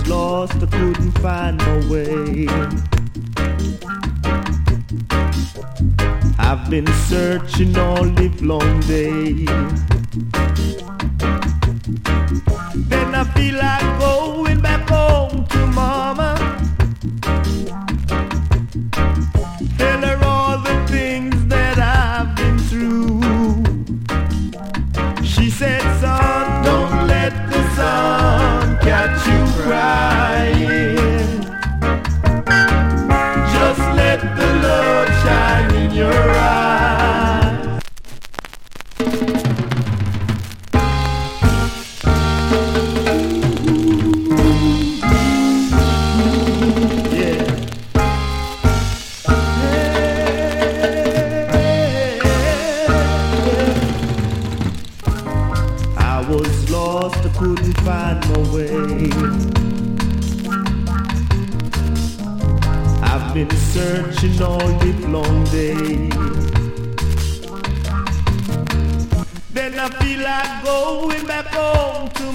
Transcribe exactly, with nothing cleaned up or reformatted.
lost, I couldn't find my way. I've been searching all live long day. Then I feel like going back home to mama. Tell her all the things that I've been through. She said, son, don't let the sun catch you crying. Just let the love shine in your eyes. Yeah. I was lost, I couldn't find my way. I've been searching all live long day. Then I feel like going back home to